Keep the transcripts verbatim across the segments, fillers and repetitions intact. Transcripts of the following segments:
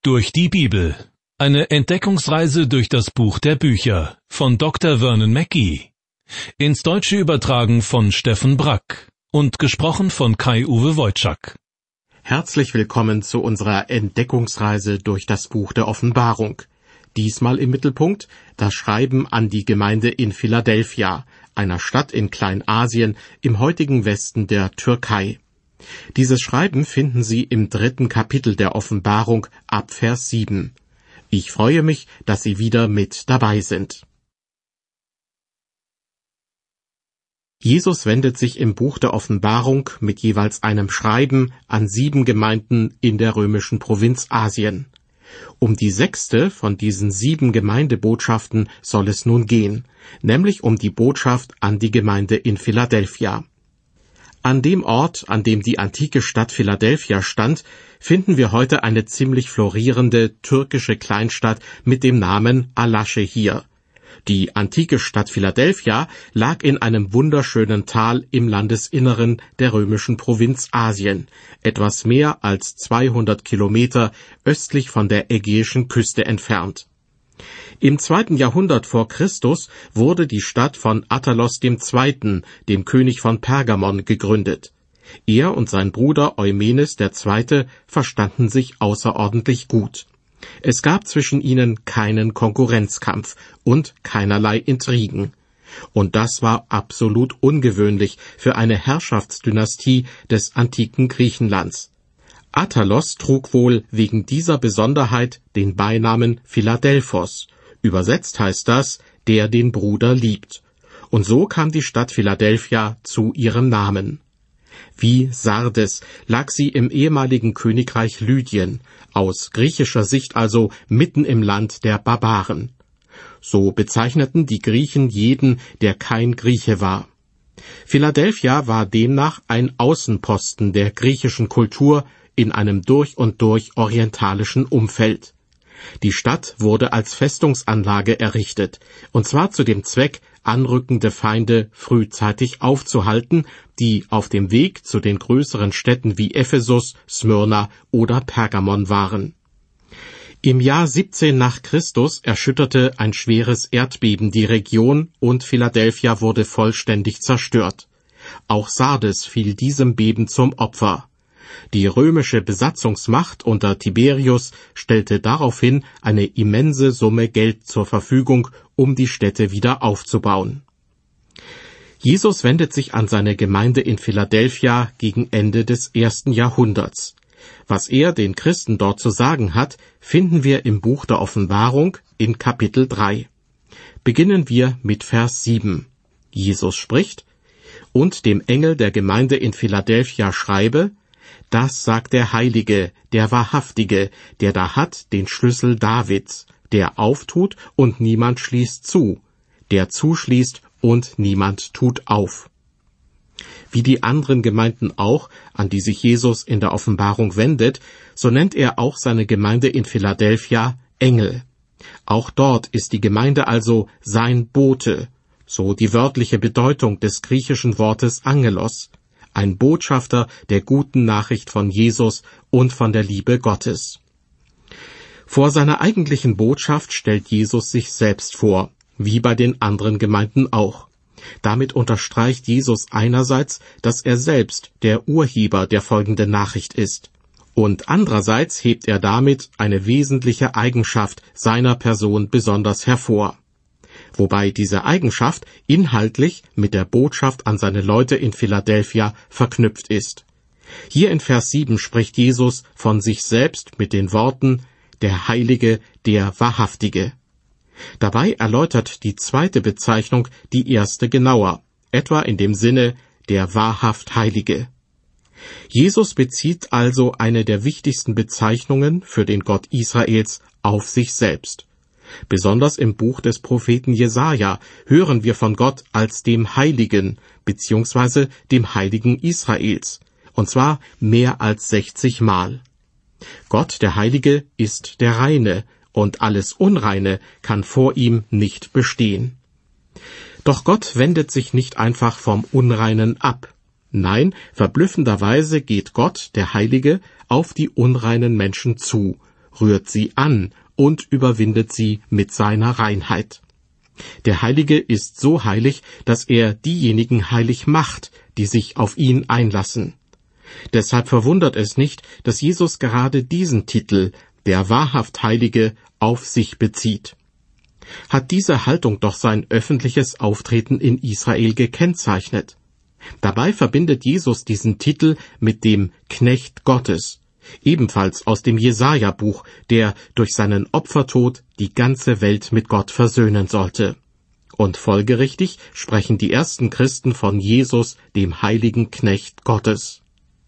Durch die Bibel. Eine Entdeckungsreise durch das Buch der Bücher von Doktor Vernon Mackey. Ins Deutsche übertragen von Steffen Brack und gesprochen von Kai-Uwe Wojczak. Herzlich willkommen zu unserer Entdeckungsreise durch das Buch der Offenbarung. Diesmal im Mittelpunkt das Schreiben an die Gemeinde in Philadelphia, einer Stadt in Kleinasien im heutigen Westen der Türkei. Dieses Schreiben finden Sie im dritten Kapitel der Offenbarung ab Vers sieben. Ich freue mich, dass Sie wieder mit dabei sind. Jesus wendet sich im Buch der Offenbarung mit jeweils einem Schreiben an sieben Gemeinden in der römischen Provinz Asien. Um die sechste von diesen sieben Gemeindebotschaften soll es nun gehen, nämlich um die Botschaft an die Gemeinde in Philadelphia. An dem Ort, an dem die antike Stadt Philadelphia stand, finden wir heute eine ziemlich florierende türkische Kleinstadt mit dem Namen Alaşehir. Die antike Stadt Philadelphia lag in einem wunderschönen Tal im Landesinneren der römischen Provinz Asien, etwas mehr als zweihundert Kilometer östlich von der ägäischen Küste entfernt. Im zweiten Jahrhundert vor Christus wurde die Stadt von Attalos der Zweite., dem König von Pergamon, gegründet. Er und sein Bruder Eumenes der Zweite. Verstanden sich außerordentlich gut. Es gab zwischen ihnen keinen Konkurrenzkampf und keinerlei Intrigen. Und das war absolut ungewöhnlich für eine Herrschaftsdynastie des antiken Griechenlands. Attalos trug wohl wegen dieser Besonderheit den Beinamen Philadelphos. Übersetzt heißt das, der den Bruder liebt. Und so kam die Stadt Philadelphia zu ihrem Namen. Wie Sardes lag sie im ehemaligen Königreich Lydien, aus griechischer Sicht also mitten im Land der Barbaren. So bezeichneten die Griechen jeden, der kein Grieche war. Philadelphia war demnach ein Außenposten der griechischen Kultur in einem durch und durch orientalischen Umfeld. Die Stadt wurde als Festungsanlage errichtet, und zwar zu dem Zweck, anrückende Feinde frühzeitig aufzuhalten, die auf dem Weg zu den größeren Städten wie Ephesus, Smyrna oder Pergamon waren. Im Jahr siebzehn nach Christus erschütterte ein schweres Erdbeben die Region und Philadelphia wurde vollständig zerstört. Auch Sardes fiel diesem Beben zum Opfer. Die römische Besatzungsmacht unter Tiberius stellte daraufhin eine immense Summe Geld zur Verfügung, um die Städte wieder aufzubauen. Jesus wendet sich an seine Gemeinde in Philadelphia gegen Ende des ersten Jahrhunderts. Was er den Christen dort zu sagen hat, finden wir im Buch der Offenbarung in Kapitel drei. Beginnen wir mit Vers sieben. Jesus spricht: Und dem Engel der Gemeinde in Philadelphia schreibe: Das sagt der Heilige, der Wahrhaftige, der da hat den Schlüssel Davids, der auftut und niemand schließt zu, der zuschließt und niemand tut auf. Wie die anderen Gemeinden auch, an die sich Jesus in der Offenbarung wendet, so nennt er auch seine Gemeinde in Philadelphia Engel. Auch dort ist die Gemeinde also sein Bote, so die wörtliche Bedeutung des griechischen Wortes Angelos, ein Botschafter der guten Nachricht von Jesus und von der Liebe Gottes. Vor seiner eigentlichen Botschaft stellt Jesus sich selbst vor, wie bei den anderen Gemeinden auch. Damit unterstreicht Jesus einerseits, dass er selbst der Urheber der folgenden Nachricht ist, und andererseits hebt er damit eine wesentliche Eigenschaft seiner Person besonders hervor. Wobei diese Eigenschaft inhaltlich mit der Botschaft an seine Leute in Philadelphia verknüpft ist. Hier in Vers sieben spricht Jesus von sich selbst mit den Worten: Der Heilige, der Wahrhaftige. Dabei erläutert die zweite Bezeichnung die erste genauer, etwa in dem Sinne der wahrhaft Heilige. Jesus bezieht also eine der wichtigsten Bezeichnungen für den Gott Israels auf sich selbst. Besonders im Buch des Propheten Jesaja hören wir von Gott als dem Heiligen bzw. dem Heiligen Israels, und zwar mehr als sechzig Mal. Gott, der Heilige, ist der Reine, und alles Unreine kann vor ihm nicht bestehen. Doch Gott wendet sich nicht einfach vom Unreinen ab. Nein, verblüffenderweise geht Gott, der Heilige, auf die unreinen Menschen zu, rührt sie an und überwindet sie mit seiner Reinheit. Der Heilige ist so heilig, dass er diejenigen heilig macht, die sich auf ihn einlassen. Deshalb verwundert es nicht, dass Jesus gerade diesen Titel, der wahrhaft Heilige, auf sich bezieht. Hat diese Haltung doch sein öffentliches Auftreten in Israel gekennzeichnet. Dabei verbindet Jesus diesen Titel mit dem Knecht Gottes, ebenfalls aus dem Jesaja-Buch, der durch seinen Opfertod die ganze Welt mit Gott versöhnen sollte. Und folgerichtig sprechen die ersten Christen von Jesus, dem heiligen Knecht Gottes.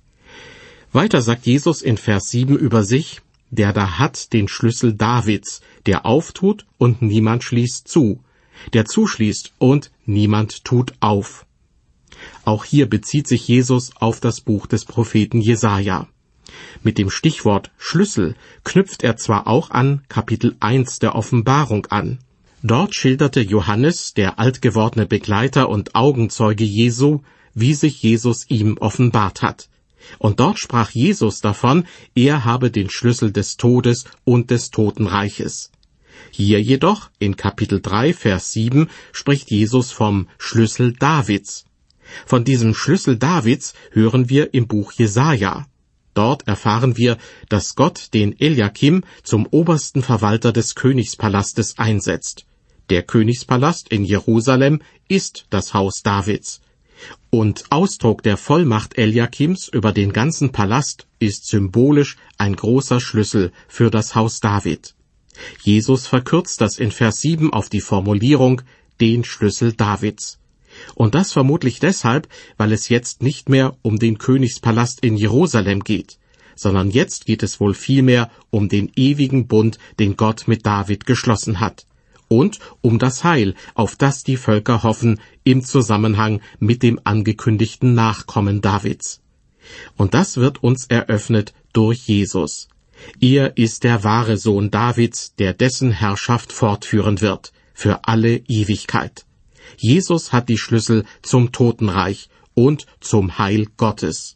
Weiter sagt Jesus in Vers sieben über sich: Der da hat den Schlüssel Davids, der auftut und niemand schließt zu, der zuschließt und niemand tut auf. Auch hier bezieht sich Jesus auf das Buch des Propheten Jesaja. Mit dem Stichwort Schlüssel knüpft er zwar auch an Kapitel eins der Offenbarung an. Dort schilderte Johannes, der altgewordene Begleiter und Augenzeuge Jesu, wie sich Jesus ihm offenbart hat. Und dort sprach Jesus davon, er habe den Schlüssel des Todes und des Totenreiches. Hier jedoch, in Kapitel drei, Vers sieben, spricht Jesus vom Schlüssel Davids. Von diesem Schlüssel Davids hören wir im Buch Jesaja. Dort erfahren wir, dass Gott den Eliakim zum obersten Verwalter des Königspalastes einsetzt. Der Königspalast in Jerusalem ist das Haus Davids. Und Ausdruck der Vollmacht Eliakims über den ganzen Palast ist symbolisch ein großer Schlüssel für das Haus David. Jesus verkürzt das in Vers sieben auf die Formulierung den Schlüssel Davids. Und das vermutlich deshalb, weil es jetzt nicht mehr um den Königspalast in Jerusalem geht, sondern jetzt geht es wohl vielmehr um den ewigen Bund, den Gott mit David geschlossen hat, und um das Heil, auf das die Völker hoffen, im Zusammenhang mit dem angekündigten Nachkommen Davids. Und das wird uns eröffnet durch Jesus. Er ist der wahre Sohn Davids, der dessen Herrschaft fortführen wird, für alle Ewigkeit. Jesus hat die Schlüssel zum Totenreich und zum Heil Gottes.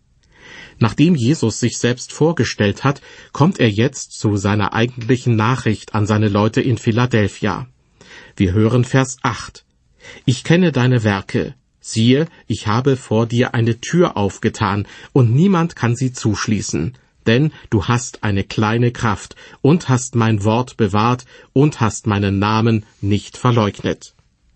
Nachdem Jesus sich selbst vorgestellt hat, kommt er jetzt zu seiner eigentlichen Nachricht an seine Leute in Philadelphia. Wir hören Vers acht. Ich kenne deine Werke. Siehe, ich habe vor dir eine Tür aufgetan, und niemand kann sie zuschließen. Denn du hast eine kleine Kraft und hast mein Wort bewahrt und hast meinen Namen nicht verleugnet.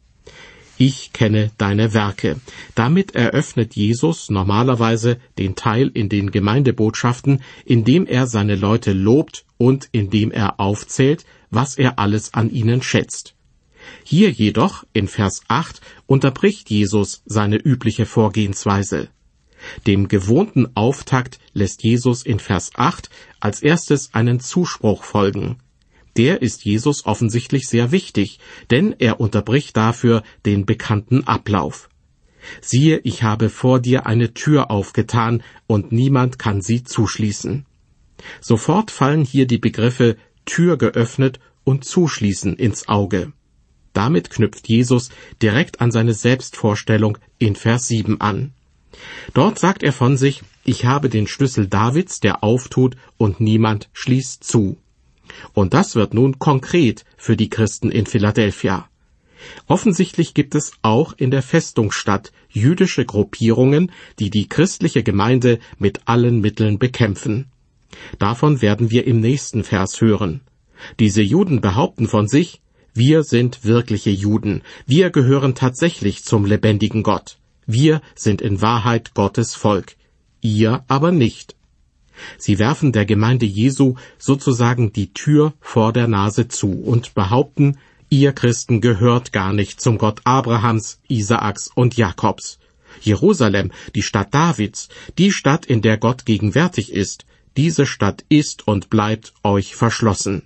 Ich kenne deine Werke. Damit eröffnet Jesus normalerweise den Teil in den Gemeindebotschaften, indem er seine Leute lobt und indem er aufzählt, was er alles an ihnen schätzt. Hier jedoch, in Vers acht, unterbricht Jesus seine übliche Vorgehensweise. Dem gewohnten Auftakt lässt Jesus in Vers acht als erstes einen Zuspruch folgen. Der ist Jesus offensichtlich sehr wichtig, denn er unterbricht dafür den bekannten Ablauf. Siehe, ich habe vor dir eine Tür aufgetan, und niemand kann sie zuschließen. Sofort fallen hier die Begriffe Tür geöffnet und Zuschließen ins Auge. Damit knüpft Jesus direkt an seine Selbstvorstellung in Vers sieben an. Dort sagt er von sich, ich habe den Schlüssel Davids, der auftut, und niemand schließt zu. Und das wird nun konkret für die Christen in Philadelphia. Offensichtlich gibt es auch in der Festungsstadt jüdische Gruppierungen, die die christliche Gemeinde mit allen Mitteln bekämpfen. Davon werden wir im nächsten Vers hören. Diese Juden behaupten von sich, wir sind wirkliche Juden, wir gehören tatsächlich zum lebendigen Gott, wir sind in Wahrheit Gottes Volk, ihr aber nicht. Sie werfen der Gemeinde Jesu sozusagen die Tür vor der Nase zu und behaupten, ihr Christen gehört gar nicht zum Gott Abrahams, Isaaks und Jakobs. Jerusalem, die Stadt Davids, die Stadt, in der Gott gegenwärtig ist, diese Stadt ist und bleibt euch verschlossen.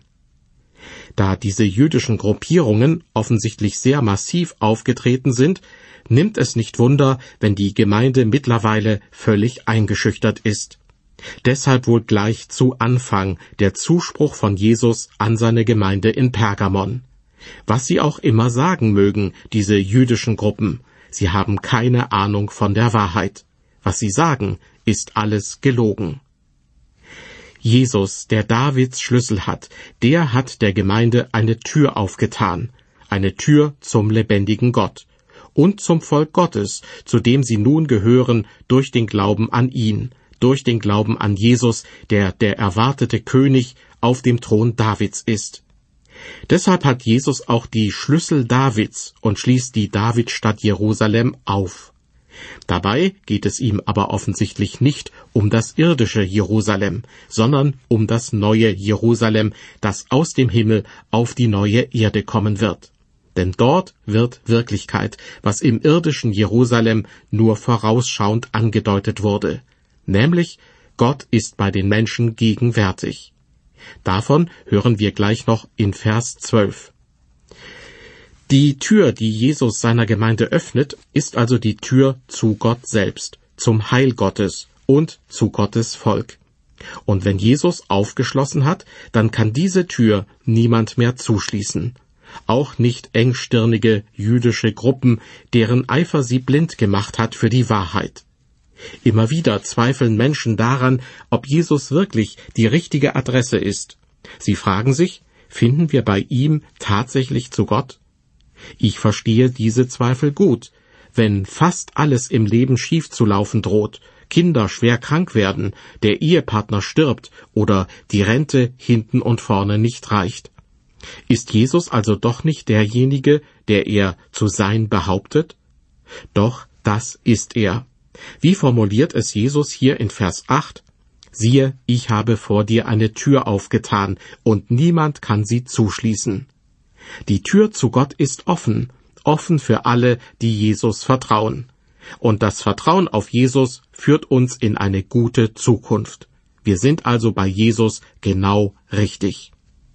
Da diese jüdischen Gruppierungen offensichtlich sehr massiv aufgetreten sind, nimmt es nicht Wunder, wenn die Gemeinde mittlerweile völlig eingeschüchtert ist. Deshalb wohl gleich zu Anfang der Zuspruch von Jesus an seine Gemeinde in Pergamon. Was sie auch immer sagen mögen, diese jüdischen Gruppen, sie haben keine Ahnung von der Wahrheit. Was sie sagen, ist alles gelogen. Jesus, der Davids Schlüssel hat, der hat der Gemeinde eine Tür aufgetan, eine Tür zum lebendigen Gott und zum Volk Gottes, zu dem sie nun gehören durch den Glauben an ihn, durch den Glauben an Jesus, der der erwartete König auf dem Thron Davids ist. Deshalb hat Jesus auch die Schlüssel Davids und schließt die Davidstadt Jerusalem auf. Dabei geht es ihm aber offensichtlich nicht um das irdische Jerusalem, sondern um das neue Jerusalem, das aus dem Himmel auf die neue Erde kommen wird. Denn dort wird Wirklichkeit, was im irdischen Jerusalem nur vorausschauend angedeutet wurde, nämlich Gott ist bei den Menschen gegenwärtig. Davon hören wir gleich noch in Vers zwölf. Die Tür, die Jesus seiner Gemeinde öffnet, ist also die Tür zu Gott selbst, zum Heil Gottes und zu Gottes Volk. Und wenn Jesus aufgeschlossen hat, dann kann diese Tür niemand mehr zuschließen. Auch nicht engstirnige jüdische Gruppen, deren Eifer sie blind gemacht hat für die Wahrheit. Immer wieder zweifeln Menschen daran, ob Jesus wirklich die richtige Adresse ist. Sie fragen sich, finden wir bei ihm tatsächlich zu Gott? Ich verstehe diese Zweifel gut. Wenn fast alles im Leben schief zu laufen droht, Kinder schwer krank werden, der Ehepartner stirbt oder die Rente hinten und vorne nicht reicht. Ist Jesus also doch nicht derjenige, der er zu sein behauptet? Doch das ist er. Wie formuliert es Jesus hier in Vers acht? Siehe, ich habe vor dir eine Tür aufgetan, und niemand kann sie zuschließen. Die Tür zu Gott ist offen, offen für alle, die Jesus vertrauen. Und das Vertrauen auf Jesus führt uns in eine gute Zukunft. Wir sind also bei Jesus genau richtig.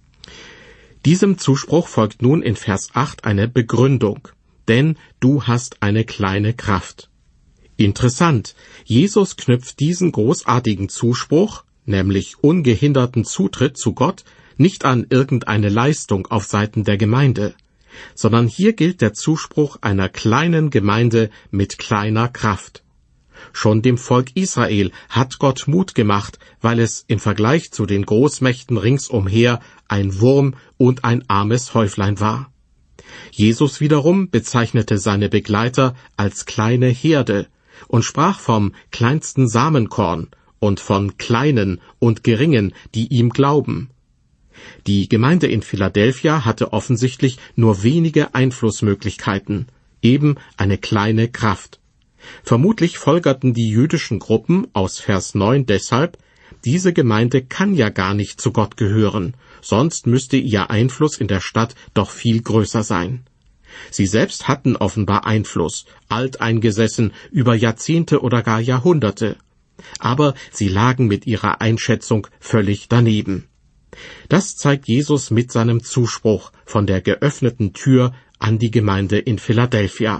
Diesem Zuspruch folgt nun in Vers acht eine Begründung. Denn du hast eine kleine Kraft. Interessant, Jesus knüpft diesen großartigen Zuspruch, nämlich ungehinderten Zutritt zu Gott, nicht an irgendeine Leistung auf Seiten der Gemeinde, sondern hier gilt der Zuspruch einer kleinen Gemeinde mit kleiner Kraft. Schon dem Volk Israel hat Gott Mut gemacht, weil es im Vergleich zu den Großmächten ringsumher ein Wurm und ein armes Häuflein war. Jesus wiederum bezeichnete seine Begleiter als kleine Herde und sprach vom kleinsten Samenkorn und von Kleinen und Geringen, die ihm glauben. Die Gemeinde in Philadelphia hatte offensichtlich nur wenige Einflussmöglichkeiten, eben eine kleine Kraft. Vermutlich folgerten die jüdischen Gruppen aus Vers neun deshalb, diese Gemeinde kann ja gar nicht zu Gott gehören, sonst müsste ihr Einfluss in der Stadt doch viel größer sein. Sie selbst hatten offenbar Einfluss, alteingesessen über Jahrzehnte oder gar Jahrhunderte. Aber sie lagen mit ihrer Einschätzung völlig daneben. Das zeigt Jesus mit seinem Zuspruch von der geöffneten Tür an die Gemeinde in Philadelphia.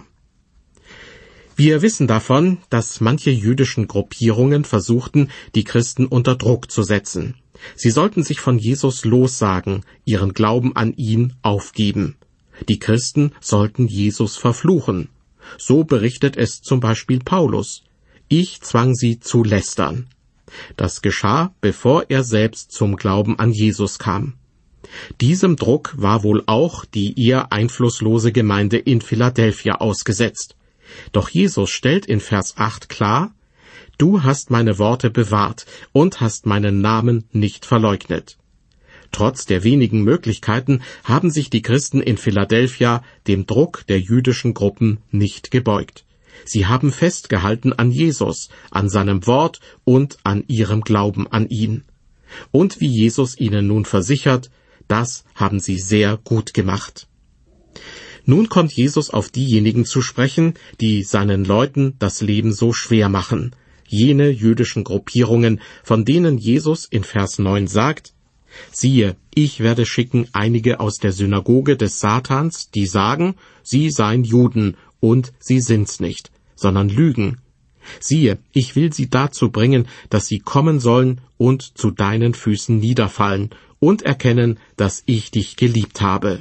Wir wissen davon, dass manche jüdischen Gruppierungen versuchten, die Christen unter Druck zu setzen. Sie sollten sich von Jesus lossagen, ihren Glauben an ihn aufgeben. Die Christen sollten Jesus verfluchen. So berichtet es zum Beispiel Paulus. Ich zwang sie zu lästern. Das geschah, bevor er selbst zum Glauben an Jesus kam. Diesem Druck war wohl auch die eher einflusslose Gemeinde in Philadelphia ausgesetzt. Doch Jesus stellt in Vers acht klar, du hast meine Worte bewahrt und hast meinen Namen nicht verleugnet. Trotz der wenigen Möglichkeiten haben sich die Christen in Philadelphia dem Druck der jüdischen Gruppen nicht gebeugt. Sie haben festgehalten an Jesus, an seinem Wort und an ihrem Glauben an ihn. Und wie Jesus ihnen nun versichert, das haben sie sehr gut gemacht. Nun kommt Jesus auf diejenigen zu sprechen, die seinen Leuten das Leben so schwer machen. Jene jüdischen Gruppierungen, von denen Jesus in Vers neun sagt, siehe, ich werde schicken einige aus der Synagoge des Satans, die sagen, sie seien Juden, und sie sind's nicht, sondern lügen. Siehe, ich will sie dazu bringen, dass sie kommen sollen und zu deinen Füßen niederfallen und erkennen, dass ich dich geliebt habe.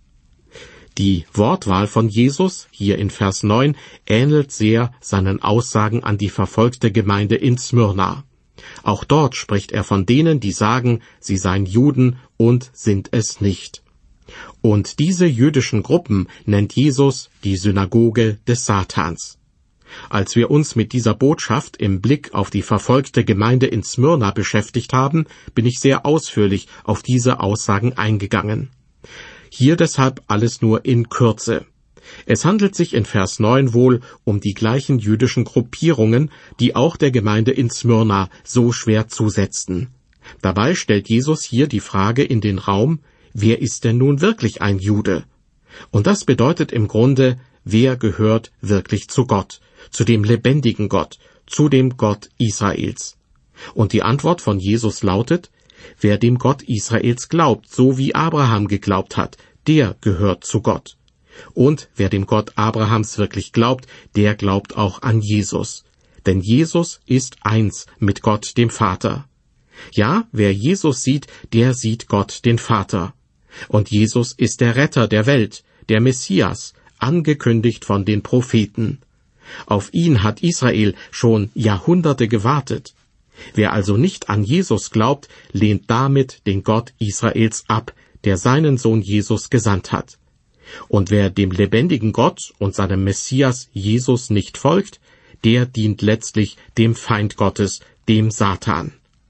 Die Wortwahl von Jesus, hier in Vers neun, ähnelt sehr seinen Aussagen an die verfolgte Gemeinde in Smyrna. Auch dort spricht er von denen, die sagen, sie seien Juden und sind es nicht. Und diese jüdischen Gruppen nennt Jesus die Synagoge des Satans. Als wir uns mit dieser Botschaft im Blick auf die verfolgte Gemeinde in Smyrna beschäftigt haben, bin ich sehr ausführlich auf diese Aussagen eingegangen. Hier deshalb alles nur in Kürze. Es handelt sich in Vers neun wohl um die gleichen jüdischen Gruppierungen, die auch der Gemeinde in Smyrna so schwer zusetzten. Dabei stellt Jesus hier die Frage in den Raum, wer ist denn nun wirklich ein Jude? Und das bedeutet im Grunde, wer gehört wirklich zu Gott, zu dem lebendigen Gott, zu dem Gott Israels? Und die Antwort von Jesus lautet, wer dem Gott Israels glaubt, so wie Abraham geglaubt hat, der gehört zu Gott. Und wer dem Gott Abrahams wirklich glaubt, der glaubt auch an Jesus. Denn Jesus ist eins mit Gott dem Vater. Ja, wer Jesus sieht, der sieht Gott den Vater. Und Jesus ist der Retter der Welt, der Messias, angekündigt von den Propheten. Auf ihn hat Israel schon Jahrhunderte gewartet. Wer also nicht an Jesus glaubt, lehnt damit den Gott Israels ab, der seinen Sohn Jesus gesandt hat. Und wer dem lebendigen Gott und seinem Messias Jesus nicht folgt, der dient letztlich dem Feind Gottes, dem Satan.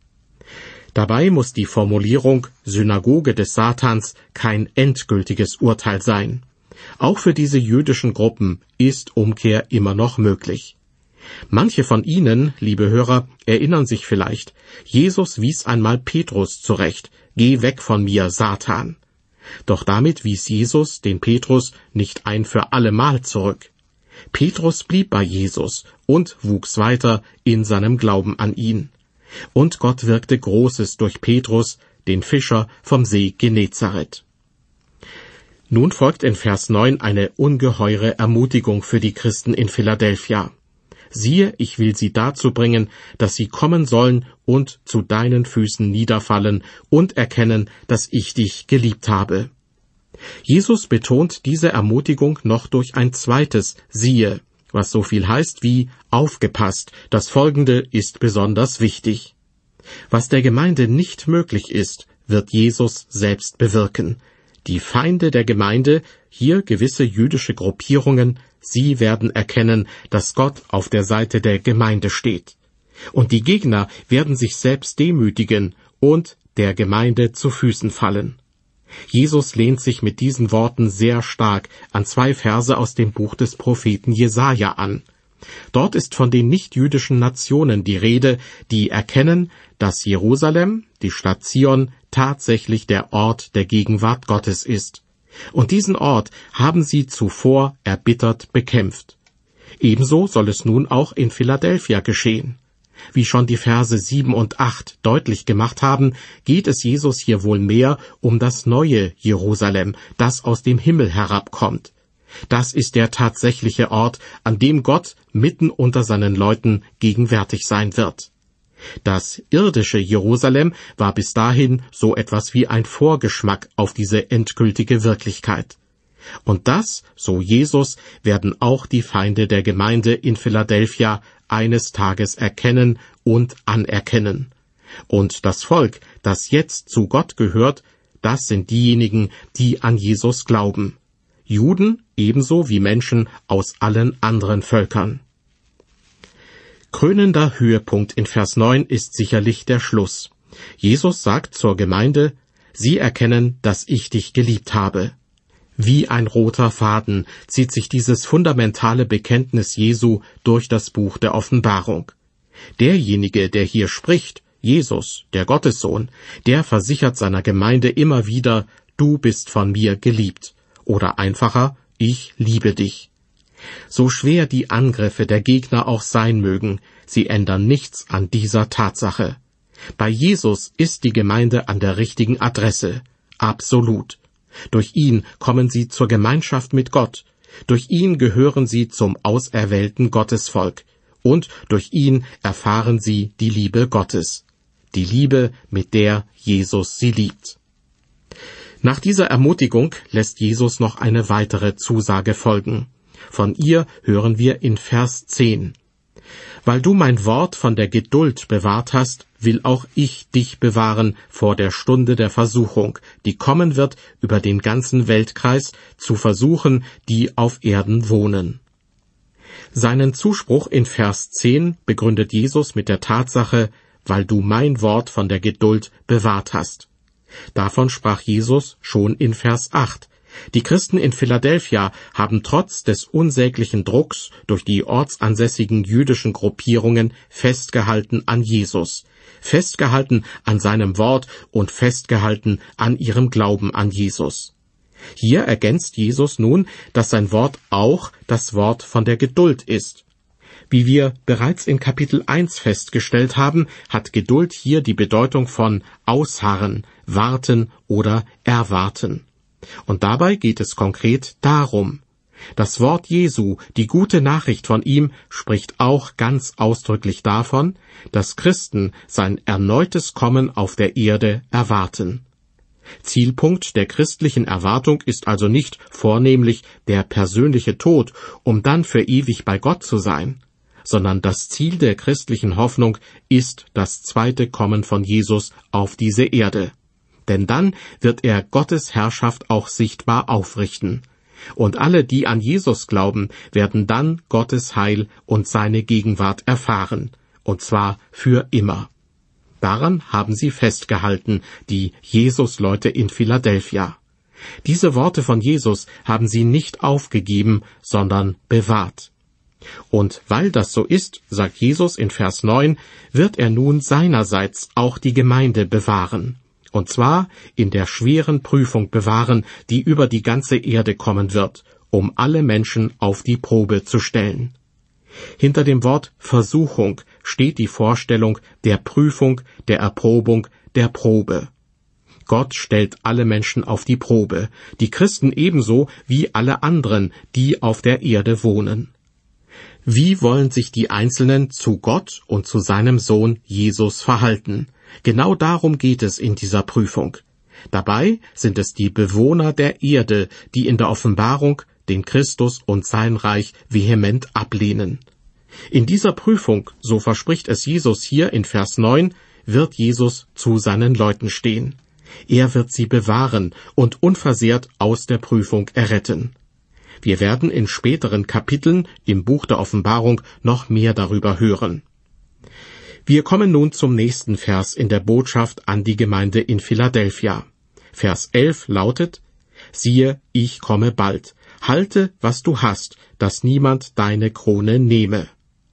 Dabei muss die Formulierung Synagoge des Satans kein endgültiges Urteil sein. Auch für diese jüdischen Gruppen ist Umkehr immer noch möglich. Manche von Ihnen, liebe Hörer, erinnern sich vielleicht, Jesus wies einmal Petrus zurecht, geh weg von mir, Satan. Doch damit wies Jesus den Petrus nicht ein für allemal zurück. Petrus blieb bei Jesus und wuchs weiter in seinem Glauben an ihn. Und Gott wirkte Großes durch Petrus, den Fischer vom See Genezareth. Nun folgt in Vers neun eine ungeheure Ermutigung für die Christen in Philadelphia. Siehe, ich will sie dazu bringen, dass sie kommen sollen und zu deinen Füßen niederfallen und erkennen, dass ich dich geliebt habe. Jesus betont diese Ermutigung noch durch ein zweites Siehe, was so viel heißt wie aufgepasst, das Folgende ist besonders wichtig. Was der Gemeinde nicht möglich ist, wird Jesus selbst bewirken. Die Feinde der Gemeinde, hier gewisse jüdische Gruppierungen, sie werden erkennen, dass Gott auf der Seite der Gemeinde steht. Und die Gegner werden sich selbst demütigen und der Gemeinde zu Füßen fallen. Jesus lehnt sich mit diesen Worten sehr stark an zwei Verse aus dem Buch des Propheten Jesaja an. Dort ist von den nichtjüdischen Nationen die Rede, die erkennen, dass Jerusalem, die Stadt Zion, tatsächlich der Ort der Gegenwart Gottes ist. Und diesen Ort haben sie zuvor erbittert bekämpft. Ebenso soll es nun auch in Philadelphia geschehen. Wie schon die Verse sieben und acht deutlich gemacht haben, geht es Jesus hier wohl mehr um das neue Jerusalem, das aus dem Himmel herabkommt. Das ist der tatsächliche Ort, an dem Gott mitten unter seinen Leuten gegenwärtig sein wird. Das irdische Jerusalem war bis dahin so etwas wie ein Vorgeschmack auf diese endgültige Wirklichkeit. Und das, so Jesus, werden auch die Feinde der Gemeinde in Philadelphia eines Tages erkennen und anerkennen. Und das Volk, das jetzt zu Gott gehört, das sind diejenigen, die an Jesus glauben. Juden ebenso wie Menschen aus allen anderen Völkern. Krönender Höhepunkt in Vers neun ist sicherlich der Schluss. Jesus sagt zur Gemeinde, sie erkennen, dass ich dich geliebt habe. Wie ein roter Faden zieht sich dieses fundamentale Bekenntnis Jesu durch das Buch der Offenbarung. Derjenige, der hier spricht, Jesus, der Gottessohn, der versichert seiner Gemeinde immer wieder, du bist von mir geliebt. Oder einfacher, ich liebe dich. So schwer die Angriffe der Gegner auch sein mögen, sie ändern nichts an dieser Tatsache. Bei Jesus ist die Gemeinde an der richtigen Adresse, absolut. Durch ihn kommen sie zur Gemeinschaft mit Gott, durch ihn gehören sie zum auserwählten Gottesvolk, und durch ihn erfahren sie die Liebe Gottes, die Liebe, mit der Jesus sie liebt. Nach dieser Ermutigung lässt Jesus noch eine weitere Zusage folgen. Von ihr hören wir in Vers zehn. Weil du mein Wort von der Geduld bewahrt hast, will auch ich dich bewahren vor der Stunde der Versuchung, die kommen wird über den ganzen Weltkreis, zu versuchen, die auf Erden wohnen. Seinen Zuspruch in Vers zehn begründet Jesus mit der Tatsache, weil du mein Wort von der Geduld bewahrt hast. Davon sprach Jesus schon in Vers acht. Die Christen in Philadelphia haben trotz des unsäglichen Drucks durch die ortsansässigen jüdischen Gruppierungen festgehalten an Jesus, festgehalten an seinem Wort und festgehalten an ihrem Glauben an Jesus. Hier ergänzt Jesus nun, dass sein Wort auch das Wort von der Geduld ist. Wie wir bereits in Kapitel eins festgestellt haben, hat Geduld hier die Bedeutung von ausharren, warten oder erwarten. Und dabei geht es konkret darum. Das Wort Jesu, die gute Nachricht von ihm, spricht auch ganz ausdrücklich davon, dass Christen sein erneutes Kommen auf der Erde erwarten. Zielpunkt der christlichen Erwartung ist also nicht vornehmlich der persönliche Tod, um dann für ewig bei Gott zu sein, sondern das Ziel der christlichen Hoffnung ist das zweite Kommen von Jesus auf diese Erde. Denn dann wird er Gottes Herrschaft auch sichtbar aufrichten. Und alle, die an Jesus glauben, werden dann Gottes Heil und seine Gegenwart erfahren, und zwar für immer. Daran haben sie festgehalten, die Jesus-Leute in Philadelphia. Diese Worte von Jesus haben sie nicht aufgegeben, sondern bewahrt. Und weil das so ist, sagt Jesus in Vers neun, wird er nun seinerseits auch die Gemeinde bewahren. Und zwar in der schweren Prüfung bewahren, die über die ganze Erde kommen wird, um alle Menschen auf die Probe zu stellen. Hinter dem Wort Versuchung steht die Vorstellung der Prüfung, der Erprobung, der Probe. Gott stellt alle Menschen auf die Probe, die Christen ebenso wie alle anderen, die auf der Erde wohnen. Wie wollen sich die Einzelnen zu Gott und zu seinem Sohn Jesus verhalten? Genau darum geht es in dieser Prüfung. Dabei sind es die Bewohner der Erde, die in der Offenbarung den Christus und sein Reich vehement ablehnen. In dieser Prüfung, so verspricht es Jesus hier in Vers neun, wird Jesus zu seinen Leuten stehen. Er wird sie bewahren und unversehrt aus der Prüfung erretten. Wir werden in späteren Kapiteln im Buch der Offenbarung noch mehr darüber hören. Wir kommen nun zum nächsten Vers in der Botschaft an die Gemeinde in Philadelphia. Vers elf lautet: Siehe, ich komme bald. Halte, was du hast, dass niemand deine Krone nehme.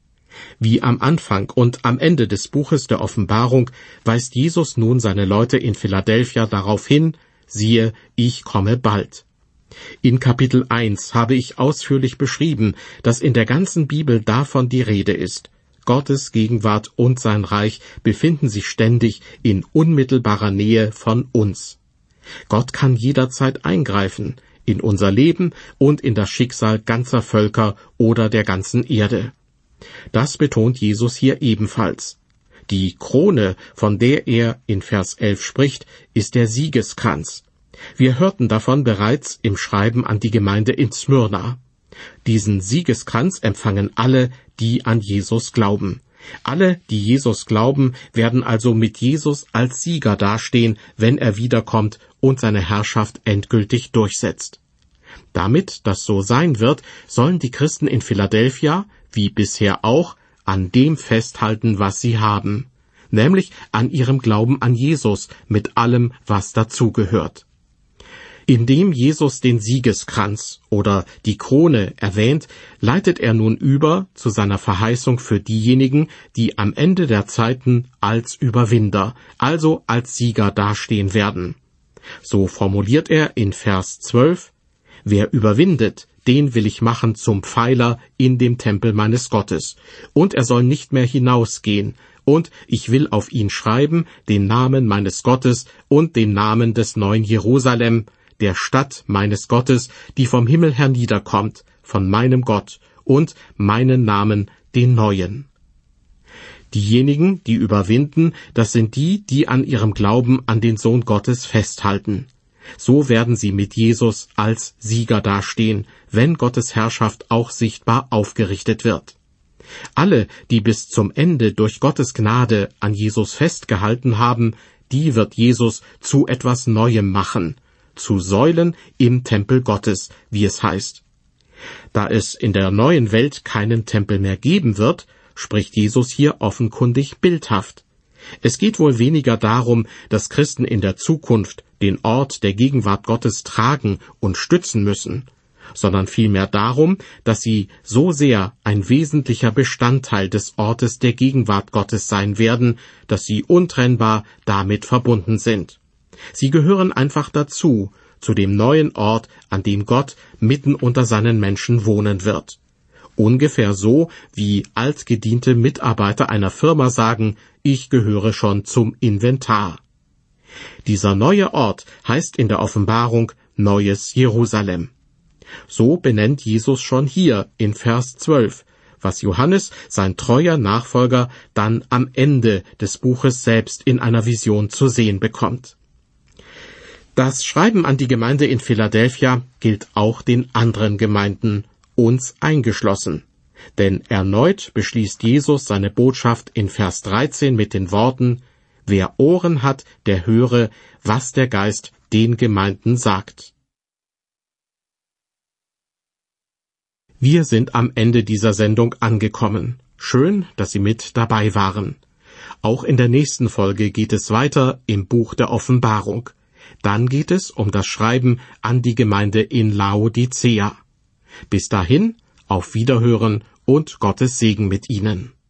Wie am Anfang und am Ende des Buches der Offenbarung weist Jesus nun seine Leute in Philadelphia darauf hin: Siehe, ich komme bald. In Kapitel eins habe ich ausführlich beschrieben, dass in der ganzen Bibel davon die Rede ist. Gottes Gegenwart und sein Reich befinden sich ständig in unmittelbarer Nähe von uns. Gott kann jederzeit eingreifen, in unser Leben und in das Schicksal ganzer Völker oder der ganzen Erde. Das betont Jesus hier ebenfalls. Die Krone, von der er in Vers elf spricht, ist der Siegeskranz. Wir hörten davon bereits im Schreiben an die Gemeinde in Smyrna. Diesen Siegeskranz empfangen alle, die an Jesus glauben. Alle, die Jesus glauben, werden also mit Jesus als Sieger dastehen, wenn er wiederkommt und seine Herrschaft endgültig durchsetzt. Damit das so sein wird, sollen die Christen in Philadelphia, wie bisher auch, an dem festhalten, was sie haben, nämlich an ihrem Glauben an Jesus mit allem, was dazugehört. Indem Jesus den Siegeskranz oder die Krone erwähnt, leitet er nun über zu seiner Verheißung für diejenigen, die am Ende der Zeiten als Überwinder, also als Sieger dastehen werden. So formuliert er in Vers zwölf: Wer überwindet, den will ich machen zum Pfeiler in dem Tempel meines Gottes, und er soll nicht mehr hinausgehen, und ich will auf ihn schreiben den Namen meines Gottes und den Namen des neuen Jerusalem, der Stadt meines Gottes, die vom Himmel herniederkommt, von meinem Gott, und meinen Namen, den neuen. Diejenigen, die überwinden, das sind die, die an ihrem Glauben an den Sohn Gottes festhalten. So werden sie mit Jesus als Sieger dastehen, wenn Gottes Herrschaft auch sichtbar aufgerichtet wird. Alle, die bis zum Ende durch Gottes Gnade an Jesus festgehalten haben, die wird Jesus zu etwas Neuem machen, zu Säulen im Tempel Gottes, wie es heißt. Da es in der neuen Welt keinen Tempel mehr geben wird, spricht Jesus hier offenkundig bildhaft. Es geht wohl weniger darum, dass Christen in der Zukunft den Ort der Gegenwart Gottes tragen und stützen müssen, sondern vielmehr darum, dass sie so sehr ein wesentlicher Bestandteil des Ortes der Gegenwart Gottes sein werden, dass sie untrennbar damit verbunden sind. Sie gehören einfach dazu, zu dem neuen Ort, an dem Gott mitten unter seinen Menschen wohnen wird. Ungefähr so, wie altgediente Mitarbeiter einer Firma sagen, ich gehöre schon zum Inventar. Dieser neue Ort heißt in der Offenbarung Neues Jerusalem. So benennt Jesus schon hier in Vers zwölf, was Johannes, sein treuer Nachfolger, dann am Ende des Buches selbst in einer Vision zu sehen bekommt. Das Schreiben an die Gemeinde in Philadelphia gilt auch den anderen Gemeinden, uns eingeschlossen. Denn erneut beschließt Jesus seine Botschaft in Vers dreizehn mit den Worten, wer Ohren hat, der höre, was der Geist den Gemeinden sagt. Wir sind am Ende dieser Sendung angekommen. Schön, dass Sie mit dabei waren. Auch in der nächsten Folge geht es weiter im Buch der Offenbarung. Dann geht es um das Schreiben an die Gemeinde in Laodicea. Bis dahin, auf Wiederhören und Gottes Segen mit Ihnen.